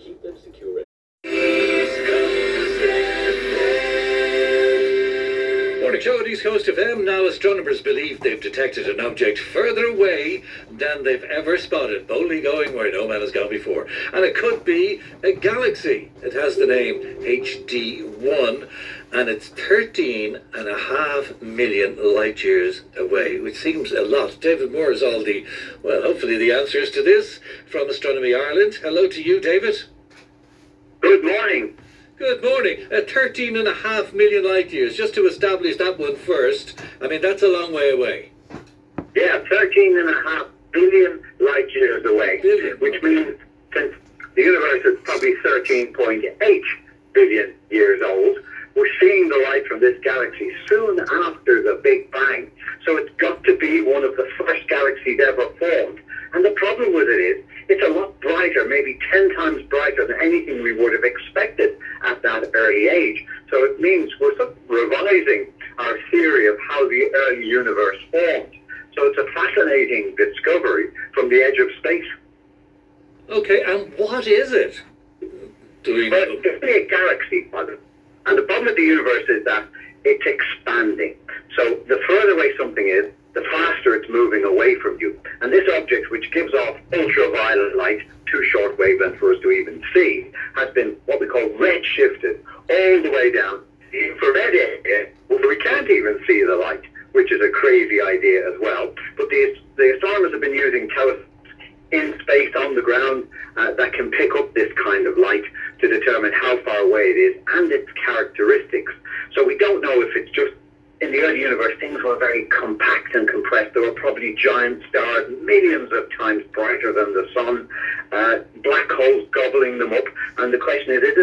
keep them secure. Morning show at East Coast FM. Now astronomers believe they've detected an object further away than they've ever spotted, boldly going where no man has gone before. And it could be a galaxy. It has the name HD1 and it's 13.5 million light years away, which seems a lot. David Moore has all the, well, hopefully the answers to this from Astronomy Ireland. Hello to you, David. Good morning. Good morning. 13.5 million light years. Just to establish that one first, I mean, that's a long way away. Yeah, 13.5 billion light years away. Billion. Which means since the universe is probably 13.8 billion years old, we're seeing the light from this galaxy soon after the Big Bang. So it's got to be one of the first galaxies ever formed. And the problem with it is, it's a lot brighter, maybe 10 times brighter than anything we would have expected at that early age. So it means we're sort of revising our theory of how the early universe formed. So it's a fascinating discovery from the edge of space. Okay, and what is it? Do we know? Well, it's definitely a galaxy, and the problem with the universe is that it's expanding. So the further away something is, the faster it's moving away from you. And this object, which gives off ultraviolet light, too short wavelength for us to even see, has been what we call redshifted all the way down the infrared area, where we can't even see the light, which is a crazy idea as well. But the astronomers have been using telescopes in space on the ground that can pick up this kind of light to determine how far away it is and its characteristics. So we don't know if it's just, in the early universe, things were very compact and compressed. There were probably giant stars millions of times brighter than the sun, black holes gobbling them up. And the question is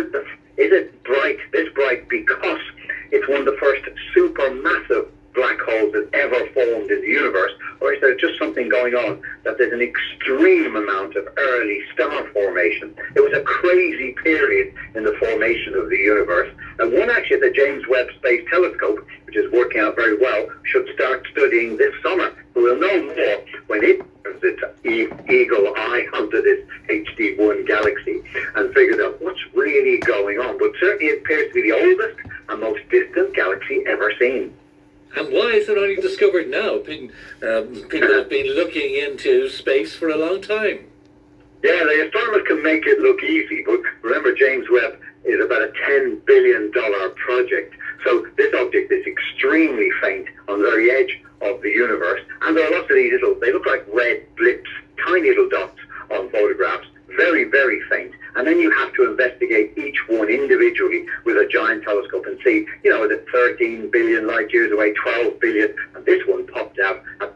it bright, this bright, because it's one of the first supermassive black holes that ever formed in the universe, or is there just something going on that there's an extreme amount of early star formation? It was a crazy period in the formation of the universe, and one actually at the James Webb Space Telescope, which is working out very well, should start studying this summer. We'll know more when it turns its eagle eye onto this HD1 galaxy and figures out what's really going on. But certainly it appears to be the oldest and most distant galaxy ever seen. And why is it only discovered now? People have been looking into space for a long time. Yeah, the astronomers can make it look easy, but remember James Webb is about a $10 billion project. So this object is extremely faint on the very edge of the universe. And there are lots of these little, they look like red blips, tiny little dots on photographs, very, very faint. And then you have to investigate each one individually with a giant telescope and see, is it 13 billion light years away, 12 billion? And this one popped out at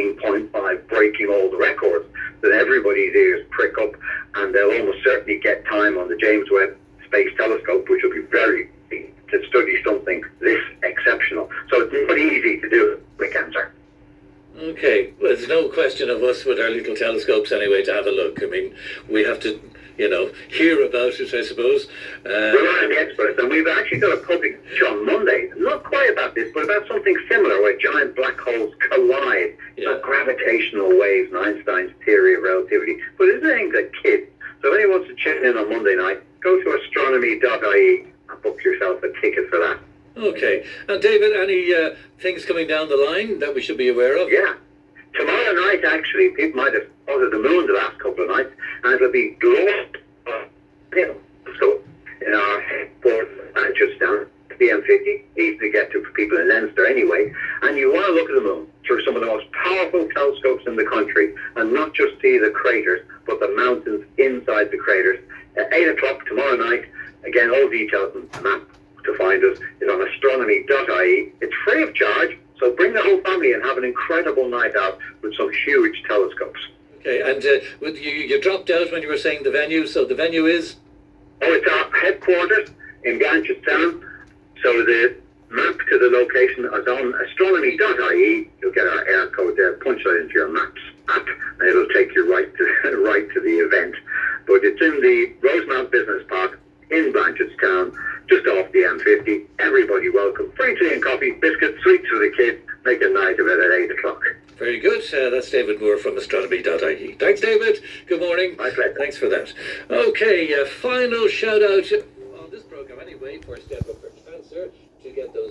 13.5, breaking all the records. Then everybody's ears prick up, and they'll almost certainly get time on the James Webb Space Telescope, which will be very easy to study something this exceptional. So it's not easy to do, quick answer. Okay, well, there's no question of us with our little telescopes anyway to have a look. I mean, we have to, hear about it, I suppose. We're the experts, and we've actually got a public on Monday, not quite about this, but about something similar, where giant black holes collide, gravitational waves and Einstein's theory of relativity. But it's aimed at kids. So if anyone wants to tune in on Monday night, go to astronomy.ie and book yourself a ticket for that. Okay. And David, any things coming down the line that we should be aware of? Yeah. Tomorrow night, actually, people might have spotted the moon the last couple of nights, and it'll be glowing. So in our headquarters, Manchester, the M50, easy to get to for people in Leinster anyway. And you want to look at the moon through some of the most powerful telescopes in the country, and not just see the craters, but the mountains inside the craters. At 8 o'clock tomorrow night, again, all details and the map to find us is on astronomy.ie. It's free of charge, so bring the whole family and have an incredible night out with some huge telescopes. Okay, and you dropped out when you were saying the venue, so the venue is? Oh, it's our headquarters in Blanchardstown. So the map to the location is on astronomy.ie. You'll get our air code there. Punch that into your maps app, and it'll take you right to the event. But it's in the Rosemount Business Park in Blanchardstown, just off the M50. Everybody welcome. Free tea and coffee, biscuits, sweets for the kids. Make a night of it at 8 o'clock. Very good. That's David Moore from astronomy.ie. Thanks, David. Good morning. My pleasure. Thanks for that. Okay, final shout out on this program anyway for Step Up for Cancer to get those